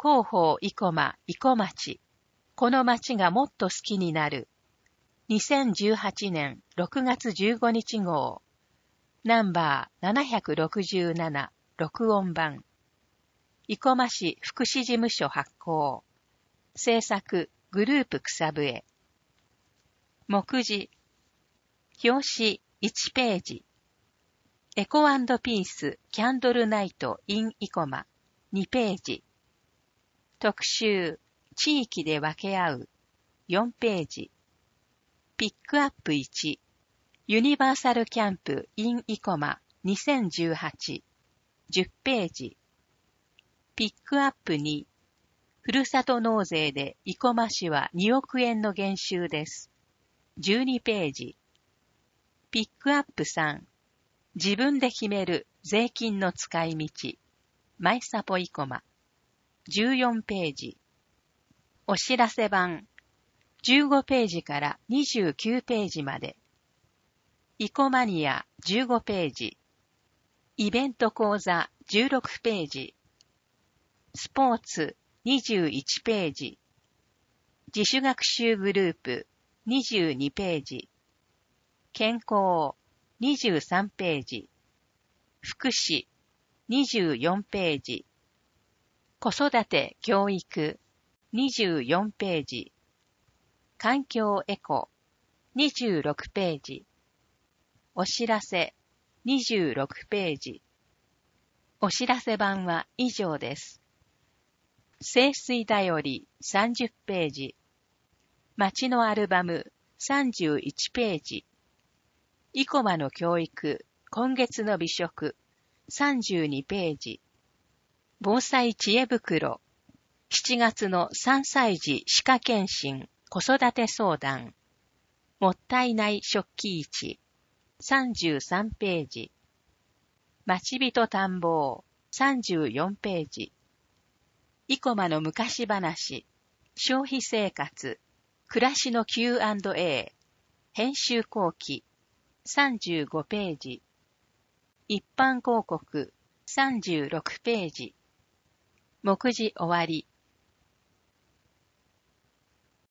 広報生駒生駒町。この町がもっと好きになる。2018年6月15日号。ナンバー767録音版。生駒市福祉事務所発行。制作グループ草笛。目次。表紙1ページ。エコ&ピースキャンドルナイト in 生駒2ページ。特集地域で分け合う4ページ。ピックアップ1ユニバーサルキャンプ in 生駒2018 10ページ。ピックアップ2ふるさと納税で生駒市は2億円の減収です。12ページ。ピックアップ3自分で決める税金の使い道マイサポ生駒14ページ。お知らせ版15ページから29ページまで。生駒マニア15ページ。イベント講座16ページ。スポーツ21ページ。自主学習グループ22ページ。健康23ページ。福祉24ページ。子育て教育24ページ。環境エコ26ページ。お知らせ26ページ。お知らせ版は以上です。清水だより30ページ。町のアルバム31ページ。生駒の教育今月の美食32ページ。防災知恵袋7月の3歳児歯科検診子育て相談もったいない食器市33ページ。町人探訪34ページ。生駒の昔話消費生活暮らしの Q&A 編集後期35ページ。一般広告36ページ。目次終わり。